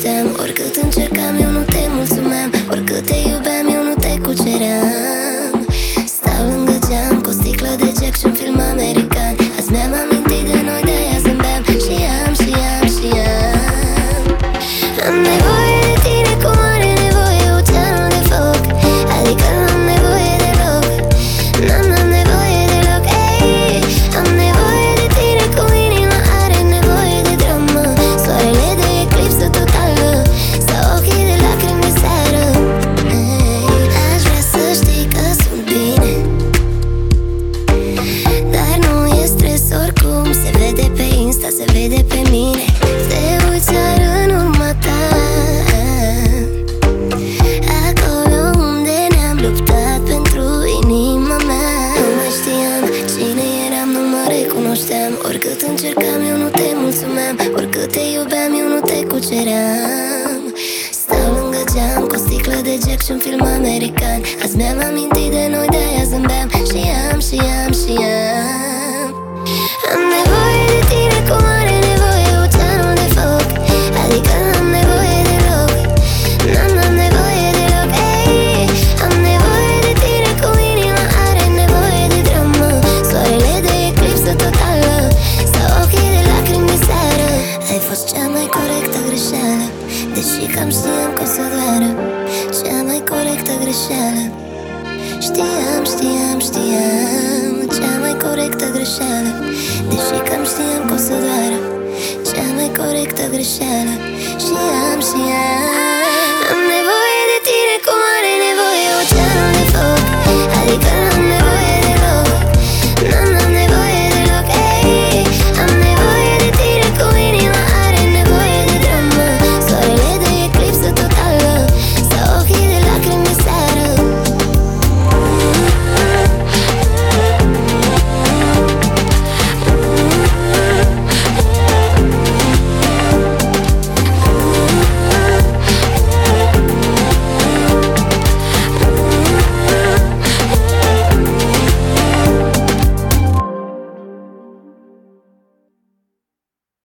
cunoșteam. Oricât încercam, eu nu te mulțumeam. Oricât te iubeam, eu nu te cuceream. Stau lângă geam cu o sticlă de Jack și un film american. Azi mi-am amintit de noi, de-aia zâmbeam. Și am. Am nevoie de tine cum are nevoie oceanul de foc. Adică n-am nevoie deloc. N-am nevoie deloc, ei. Am nevoie de tine cum inima are nevoie de dramă. Soarele de eclipsă totală sau ochii de lacrimi de seară, ei. Aș vrea să știi că sunt bine, dar nu e stres oricum. Se vede pe Insta, se vede pe mine. Te uiți iar în urma ta, acolo unde ne-am luptat pentru inima mea. Nu mai știam cine eram, nu mă recunoșteam. Oricât încercam, eu nu te mulțumeam. Oricât te iubeam, eu nu te cuceream. Stau lângă geam cu o sticlă de Jack și un film american. Azi mi-am amintit de noi, de-aia zâmbeam. Și am. Am nevoie de tine cum are nevoie oceanul de foc. Adică n-am nevoie deloc. N-am nevoie deloc, ei. Am nevoie de tine cum inima are nevoie de dramă. Soarele de eclipsă totală sau ochii de lacrimi de seară. Ai fost cea mai corectă greșeală, deși cam știam că o să doară. Cea mai corectă greșeală. Știam. Cea mai corectă greșeală, deși cam știam că o să doară. Cea mai corectă greșeală. Știam.